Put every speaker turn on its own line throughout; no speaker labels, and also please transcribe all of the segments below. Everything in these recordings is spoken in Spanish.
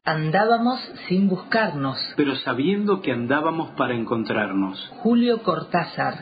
Andábamos sin buscarnos.
Pero sabiendo que andábamos para encontrarnos.
Julio Cortázar.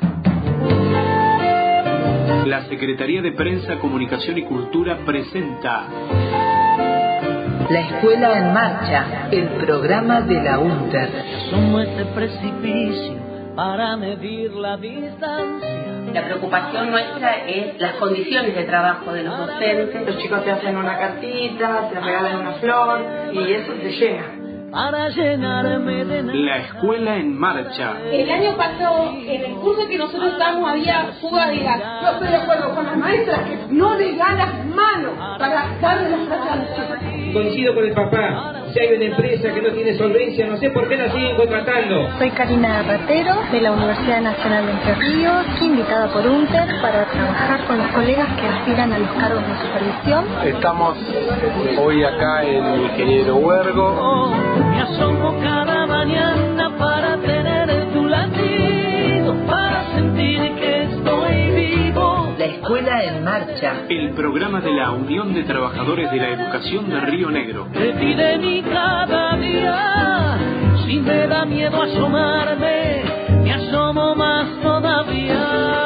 La Secretaría de Prensa, Comunicación y Cultura presenta
La Escuela en Marcha, el programa de la UNTER.
Asomo ese precipicio para medir la distancia.
La preocupación nuestra es las condiciones de trabajo de los docentes.
Los chicos te hacen una cartita, te regalan una flor y eso te llena.
Para llenarme de nada.
La Escuela en Marcha.
El año pasado, en el curso que nosotros estábamos, había fuga de gas. Yo estoy de acuerdo con las maestras que no le dan las manos para darle las clases a los chicos.
Coincido con el papá. Si hay una empresa que no tiene solvencia, no sé por qué la siguen contratando.
Soy Karina Ratero, de la Universidad Nacional de Entre Ríos, invitada por UNTER para trabajar con los colegas que aspiran a los cargos de supervisión.
Estamos hoy acá en Ingeniero Huergo.
Me asomo cada mañana para tener tu latido, para sentir que estoy vivo.
La Escuela en Marcha.
El programa de la Unión de Trabajadores de la Educación de Río Negro.
Te pide mi cada día, si me da miedo asomarme, me asomo más todavía.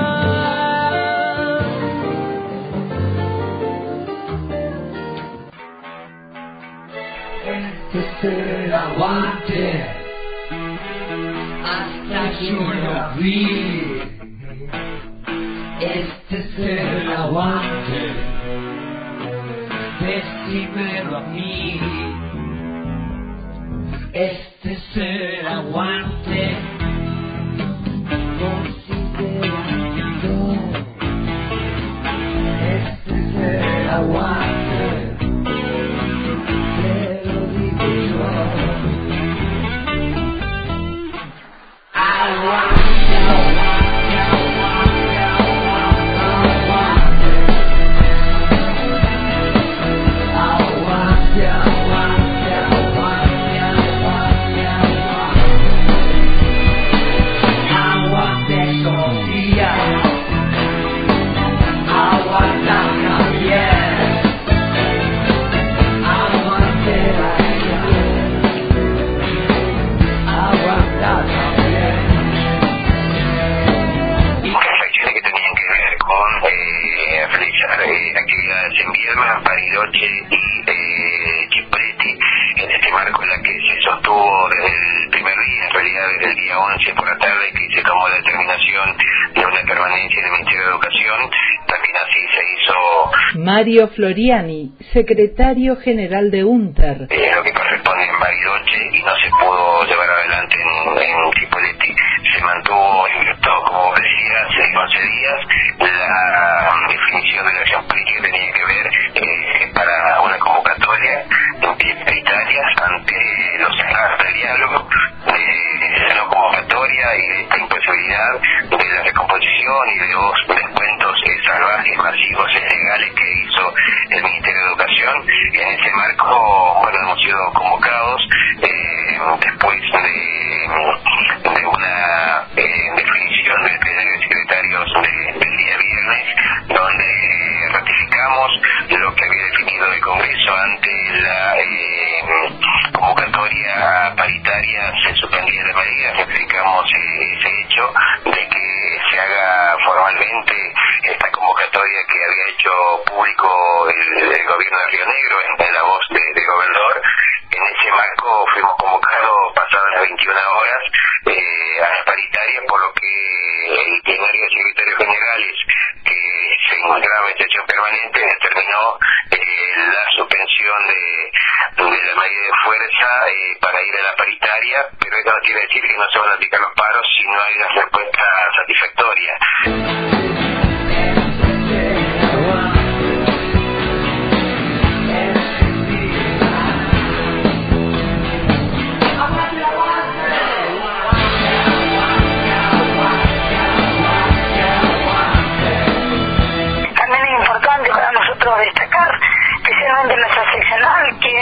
Este es el aguante hasta yo lo vi. Este es el aguante, decímelo a mí. Este es el aguante, considéralo. Este es el aguante, te lo digo yo. Aguante, aguante, aguante, aguante. Aguante, aguante, aguante, aguante, aguante. Aguante, Sofía. Aguanta, Javier. Aguante, Daniel. Aguanta, Javier.
Reflexiones que tenían que ver con realizar actividades en Viedma, Bariloche y Chipreti, en este marco en la que se sostuvo desde el primer día, en realidad desde el día 11 por la tarde, que se tomó la determinación de una permanencia del Ministerio de Educación. También así se hizo
Mario Floriani, secretario general de UNTER.
Lo que corresponde en Bariloche y no se pudo llevar adelante en Chipoleti. Se mantuvo invicto, como decía, hace 11 días. La definición de la acción política tenía que ver para una convocatoria paritarias ante los cerrados del diálogo, de no convocatoria y de esta imposibilidad de la recomposición y de los descuentos salvajes, masivos e ilegales que hizo el Ministerio de Educación. En ese marco, bueno, hemos sido convocados después de una definición del plenario de secretarios del día viernes, donde ratificamos lo que había definido el Congreso ante la convocatoria paritaria. Se suspendían las medidas, ratificamos ese hecho de que se haga formalmente esta convocatoria que había hecho público el gobierno de Río Negro en la voz del gobernador. En ese marco fuimos convocados pasadas las 21 horas a la paritaria, por lo que el plenario de secretarios generales, que se encontraba en sesión permanente, determinó la suspensión de la medida de fuerza para ir a la paritaria, pero eso no quiere decir que no se van a aplicar los paros si no hay una respuesta satisfactoria.
Destacar especialmente en nuestra seccional que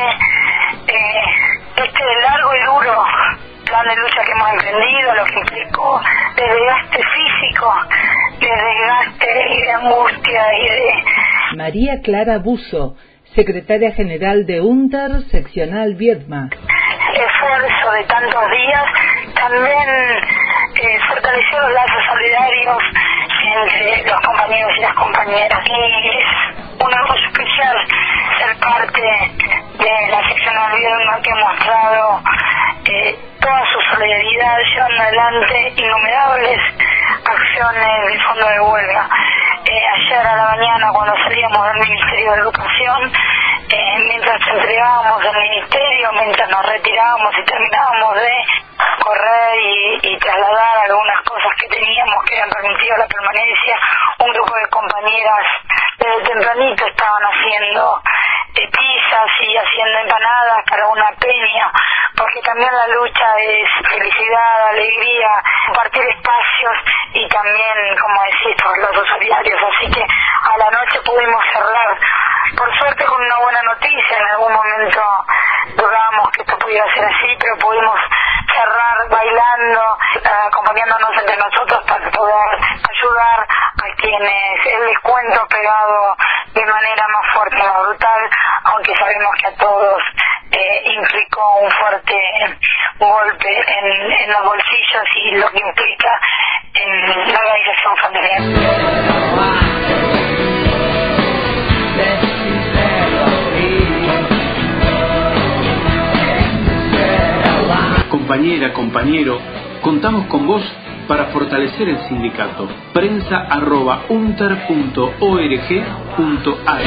este largo y duro plan de lucha que hemos emprendido, lo que implicó de desgaste físico, de desgaste y de angustia y de...
María Clara Buzo, secretaria general de UNTER, seccional Viedma.
Esfuerzo de tantos días, también fortaleció los lazos solidarios entre los compañeros y las compañeras. Y es un orgullo especial ser parte de la seccional Viedma, que ha mostrado toda su solidaridad, llevando adelante innumerables acciones del fondo de huelga. Ayer a la mañana, cuando salíamos del Ministerio de Educación, mientras entregábamos el ministerio, mientras nos retirábamos y terminábamos de correr y trasladar algunas cosas que teníamos que habían permitido la permanencia, un grupo de compañeras desde tempranito estaban haciendo pizzas y haciendo empanadas para una peña, porque también la lucha es felicidad, alegría, compartir espacios y también, como decís, los lazos solidarios. Así que a la noche pudimos cerrar, por suerte, con una buena noticia. En algún momento dudábamos que esto pudiera ser así, pero pudimos cerrar bailando, acompañándonos entre nosotros para poder ayudar a quienes el descuento pegado de manera más fuerte, más brutal, aunque sabemos que a todos implicó un fuerte golpe en los bolsillos y lo que implica en la organización familiar.
Compañera, compañero, contamos con vos para fortalecer el sindicato. prensa@unter.org.ar.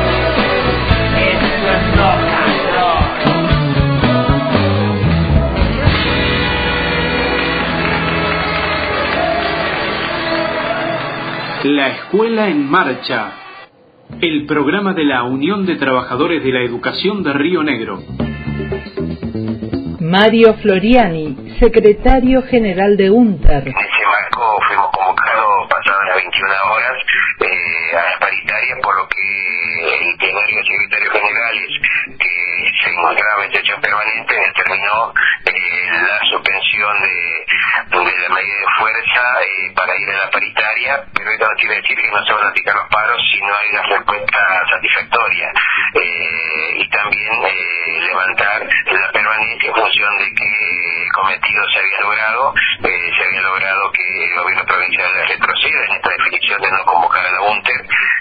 La Escuela en Marcha, el programa de la Unión de Trabajadores de la Educación de Río Negro.
Mario Floriani, secretario general de UNTER.
En ese marco fuimos convocados pasadas las 21 horas a las paritarias, por lo que el itinerario de secretarios generales, que se encontraba en sesión permanente, determinó la suspensión de la medida de fuerza para ir a la paritaria, pero esto no quiere decir que no se van a aplicar los paros si no hay una respuesta satisfactoria, y también levantar la permanencia en función de que el cometido se había logrado que el gobierno provincial retroceda en esta definición de no convocar a la UNTER,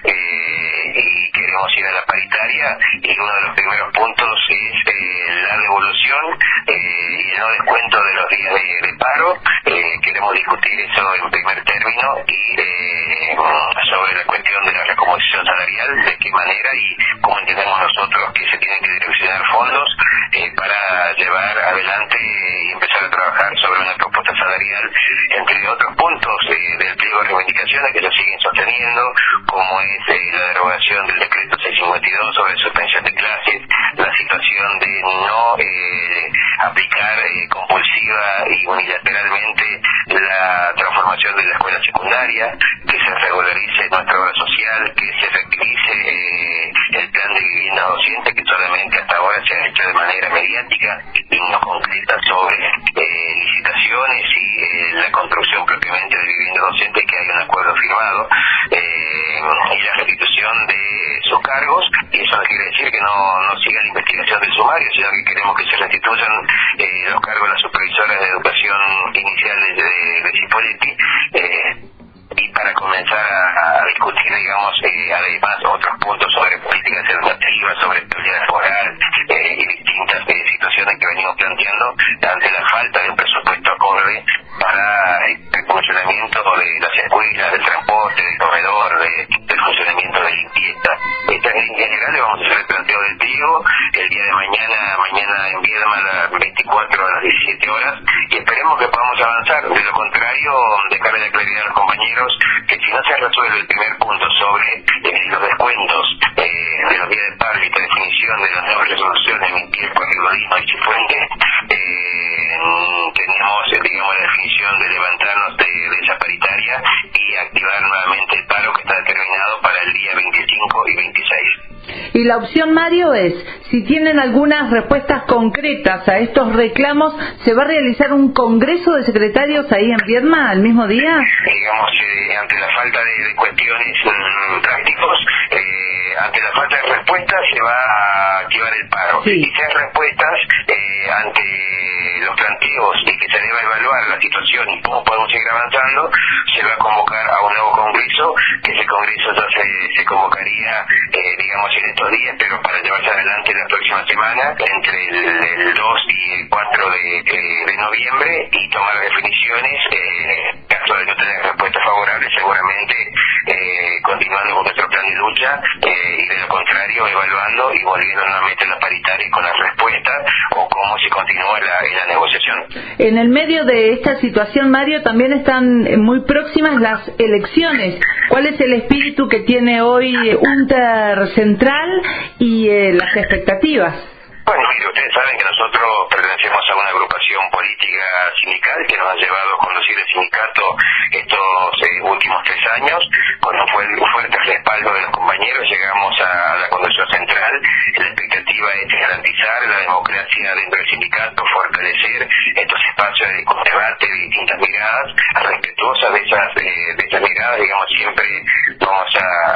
y queremos ir a la paritaria, y uno de los primeros puntos es la devolución y el no descuento de los días de paro. Queremos discutir eso en primer término, y sobre la cuestión de la recomposición salarial, de qué manera y cómo entendemos nosotros que se tienen que direccionar fondos para llevar adelante y empezar a trabajar sobre una propuesta salarial, entre otros puntos del pliego de reivindicaciones que se siguen sosteniendo, como es la derogación del decreto 652 sobre suspensión de clases, la situación de no aplicar compulsiva y unilateralmente la transformación de la escuela secundaria, que se regularice nuestra obra social, que se efectivice el plan de vivienda docente, que solamente hasta ahora se ha hecho de manera mediática y no concreta sobre licitaciones y la construcción propiamente de vivienda docente, que hay un acuerdo firmado, y la restitución de sus cargos. Y eso no quiere decir que no siga la investigación del sumario, sino que queremos que se restituyan los cargos de las supervisoras de educación inicial de Cipolletti, y para comenzar a discutir, digamos, además otros puntos sobre políticas educativas, sobre estabilidad laboral y distintas situaciones que venimos planteando ante la falta de un presupuesto acorde para el funcionamiento de las escuelas, del transporte, del corredor, del funcionamiento de limpieza. Estas líneas generales vamos a hacer el planteo del pliego el día de mañana en Viedma a las 24 a las 17 horas, y esperemos que podamos avanzar. De lo contrario, dejarle la claridad a los compañeros que si no se resuelve el primer punto sobre los descuentos de los días de paro y la definición de las nuevas resoluciones emitidas por Rigodino y Cifuentes, tenemos, digamos, la definición de levantarnos de esa paritaria y activar nuevamente el paro que está determinado para el día 25 y 26.
Y la opción, Mario, es, si tienen algunas respuestas concretas a estos reclamos, ¿se va a realizar un congreso de secretarios ahí en Viedma al mismo día?
Digamos, ante la falta de cuestiones prácticos, ante la falta de respuestas se va a activar el paro.
Sí.
Y si hay respuestas ante los planteos y que se deba evaluar la situación y cómo podemos seguir avanzando, se va a convocar a un nuevo congreso, que ese congreso ya se convocaría, digamos, en estos días, pero para llevarse adelante la próxima semana, entre el 2 y el 4 de noviembre, y tomar definiciones. En caso de no tener respuesta favorable, seguramente continuando con nuestro plan de lucha, y de lo contrario evaluando y volviendo nuevamente a la paritaria con las respuestas o cómo se continúa en la negociación.
En el medio de esta situación, Mario, también están muy próximas las elecciones. ¿Cuál es el espíritu que tiene hoy UNTER Central y las expectativas?
Bueno, mire, ustedes saben que nosotros pertenecemos a una agrupación política sindical que nos ha llevado a conducir el sindicato estos últimos 3 años. Con un fuerte respaldo de los compañeros llegamos a la conducción central. La expectativa es garantizar la democracia dentro del sindicato, fortalecer estos espacios de debate de distintas miradas, respetuosas de esas miradas. Digamos, siempre vamos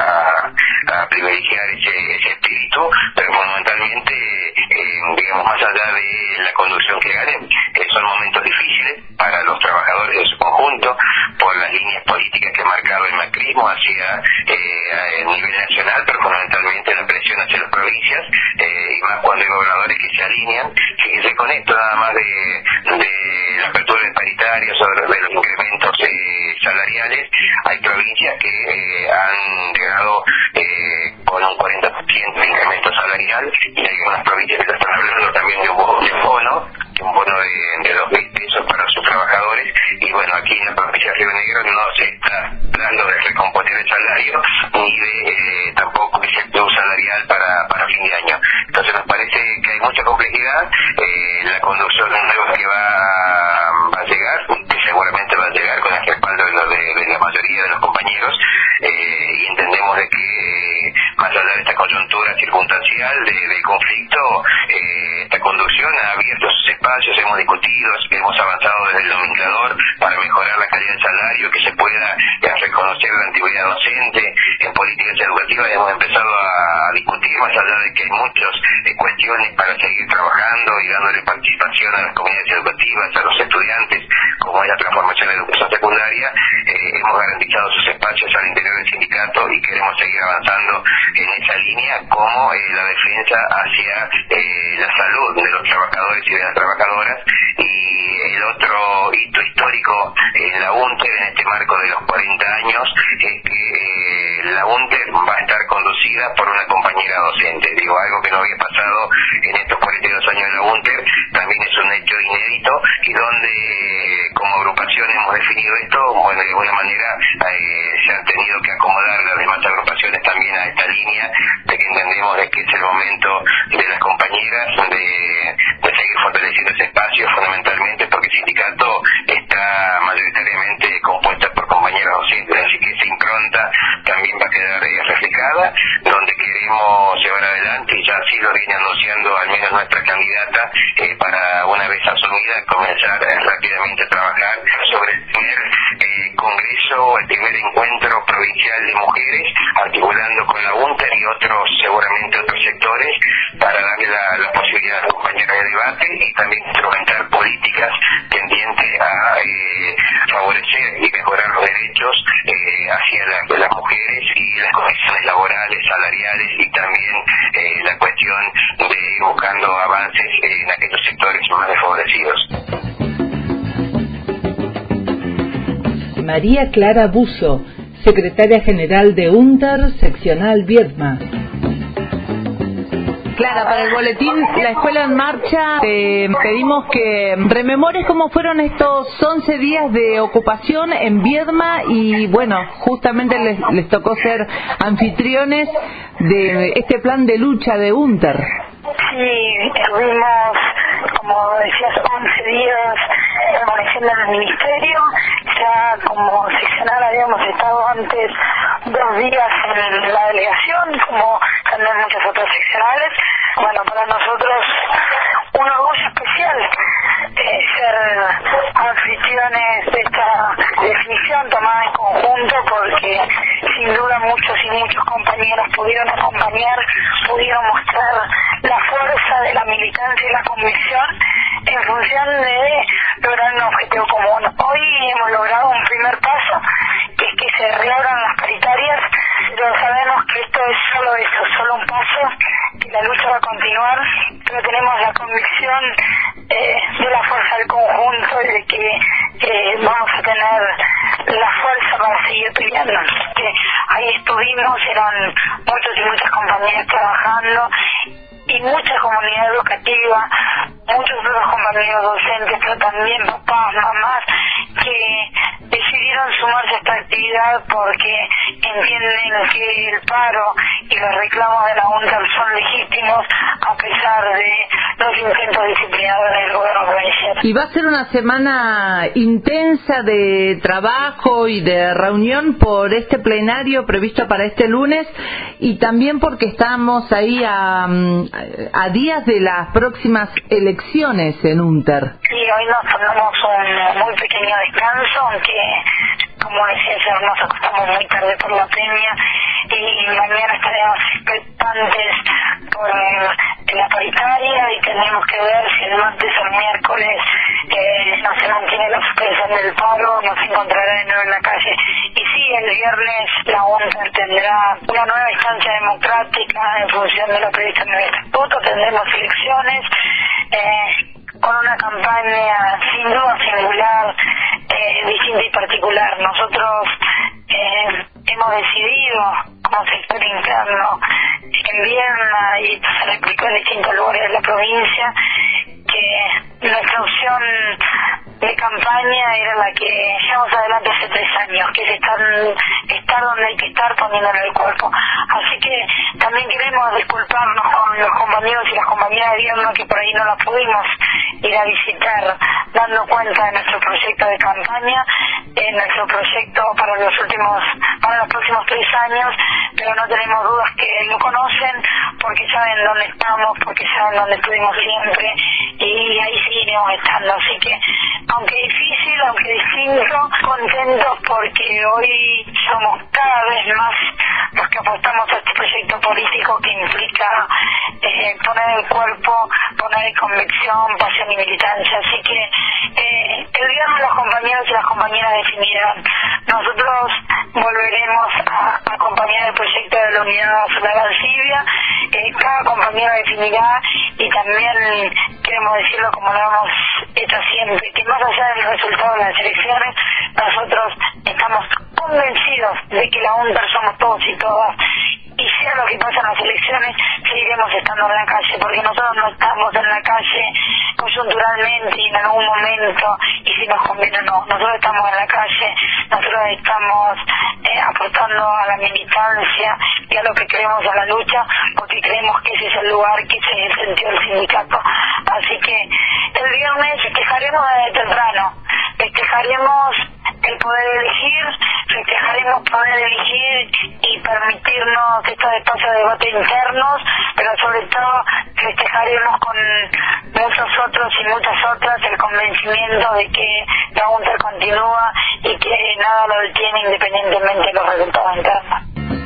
a privilegiar ese espíritu, pero fundamentalmente, digamos, más allá de la conducción que ganen, son momentos difíciles para los trabajadores de su conjunto, por las líneas políticas que ha marcado el macrismo hacia el nivel nacional, pero fundamentalmente la presión hacia las provincias, y más cuando hay gobernadores que se alinean. Fíjense, con esto nada más de la apertura de paritarias o de los incrementos salariales, hay provincias que han llegado con un 40% de incremento salarial, y hay algunas provincias que están hablando también de un bono de 2.000 pesos para sus trabajadores. Y bueno, aquí en la provincia de Río Negro no se está hablando de recomponer el salario, ni de tampoco que se un salarial para fin de año. Entonces nos parece que hay mucha complejidad. La conducción nueva que va a llegar, que seguramente va a llegar con el respaldo de la mayoría de los compañeros, y entendemos de que más allá de esta coyuntura circunstancial del conflicto, esta conducción ha abierto sus espacios, hemos discutido, hemos avanzado desde el nomenclador para mejorar la calidad del salario, que se pueda reconocer la antigüedad docente. En políticas educativas hemos empezado a discutir, más allá de que hay muchas cuestiones para seguir trabajando y dándole participación a las comunidades educativas, a los estudiantes, como es la transformación de la educación secundaria. Hemos garantizado sus espacios al interior del sindicato y queremos seguir avanzando en esa línea, como la defensa hacia la salud de los trabajadores y de las trabajadoras. Y el otro hito histórico en la UNTER, en este marco de los 40 años, es que la UNTER va a estar conducida por una compañera docente. Digo, algo que no había pasado en estos 42 años de la UNTER. También es un hecho inédito, y donde como agrupación hemos definido esto. Bueno, de alguna manera se han tenido que acomodar las demás agrupaciones también a esta línea, de que entendemos de que es el momento de las compañeras de seguir fortaleciendo ese espacio, fundamentalmente porque el sindicato está mayoritariamente compuesto por compañeras docentes, así que esa impronta también va a quedar reflejada, donde queremos llevar adelante, y ya así lo viene anunciando al menos nuestra candidata, para una vez asumida comenzar rápidamente a trabajar sobre el primer congreso, el primer encuentro provincial de mujeres, articulando con la UNTER y seguramente otros sectores, para darle la posibilidad a las compañeras de debate y también instrumentar políticas tendientes a favorecer y mejorar los derechos hacia las mujeres y las condiciones laborales, salariales, y también la cuestión de ir buscando avances en aquellos sectores más desfavorecidos.
María Clara Buzo, secretaria general de UNTER Seccional Viedma. Clara, para el boletín La Escuela en Marcha, te pedimos que rememores cómo fueron estos 11 días de ocupación en Viedma, y bueno, justamente les tocó ser anfitriones de este plan de lucha de UNTER.
Sí, estuvimos, como decías, 11 días permaneciendo en el ministerio. Ya como seccional habíamos estado antes 2 días en la delegación, como también muchas otras seccionales. Bueno, para nosotros un orgullo especial ser anfitriones de esta definición tomada en conjunto, porque sin duda muchos y muchos compañeros pudieron acompañar, pudieron mostrar la fuerza de la militancia y la convicción en función de lograr un objetivo común. Hoy hemos logrado un primer paso, que es que se reabran las paritarias, pero sabemos que esto es solo eso, solo un paso, que la lucha va a continuar, pero tenemos la convicción de la fuerza del conjunto y de que vamos a tener la fuerza para seguir peleando. Que ahí estuvimos, eran muchos y muchas compañeras trabajando y mucha comunidad educativa, muchos otros compañeros docentes, pero también papás, mamás, que decidieron sumarse a esta actividad porque entienden que el paro y los reclamos de la UNTER son legítimos a pesar de los intentos disciplinadores del gobierno provincial.
Y va a ser una semana intensa de trabajo y de reunión por este plenario previsto para este lunes, y también porque estamos ahí a días de las próximas elecciones en UNTER.
Sí, hoy nos tomamos un muy pequeño descanso, aunque como decía ayer nos acostamos muy tarde por la premia y mañana estaremos expectantes por la paritaria y tenemos que ver si el martes o el miércoles no se mantiene la suspensión del paro, nos encontrará de nuevo en la calle. Y sí, el viernes la UNTER tendrá una nueva instancia democrática en función de lo previsto en el estatuto, tendremos elecciones con una campaña sin duda singular, distinta y particular. Nosotros hemos decidido como sector interno en Viedma, y esto se lo explicó en distintos lugares de la provincia, que nuestra opción de campaña era la que llevamos adelante hace 3 años, que es estar donde hay que estar poniéndole el cuerpo. Así que también queremos disculparnos con los compañeros y las compañeras de Viedma que por ahí no las pudimos ir a visitar, dando cuenta de nuestro proyecto de campaña, nuestro proyecto para los próximos 3 años, pero no tenemos dudas que lo conocen porque saben dónde estamos, porque saben dónde estuvimos siempre, y ahí seguiremos estando. Así que, aunque difícil, aunque distinto, contentos porque hoy somos cada vez más los que apostamos a este proyecto político que implica poner el cuerpo, poner convicción, pasión y militancia. Así que el viernes los compañeros y las compañeras definirán. Nosotros volveremos a acompañar el proyecto de la Unidad Nacional Alcibia. Cada compañero definirá, y también queremos decirlo como lo hemos hecho siempre, que más allá del resultado de las elecciones, nosotros estamos convencidos de que la UNTER somos todos y todas, y sea lo que pasa en las elecciones, seguiremos estando en la calle, porque nosotros no estamos en la calle coyunturalmente y en algún momento, y si nos conviene no, nosotros estamos en la calle, nosotros estamos aportando a la militancia y a lo que creemos a la lucha, porque creemos que ese es el lugar, que ese es el sentido del sindicato. Así que el viernes festejaremos desde temprano, festejaremos el poder elegir, festejaremos poder elegir y permitirnos estos espacios de debate internos, pero sobre todo festejaremos con muchos otros y muchas otras el convencimiento de que la UNTER continúa y que nada lo detiene independientemente de los resultados internos.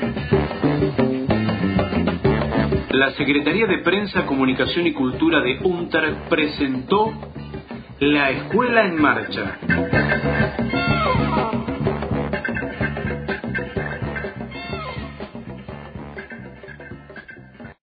La Secretaría de Prensa, Comunicación y Cultura de UNTER presentó La Escuela en Marcha.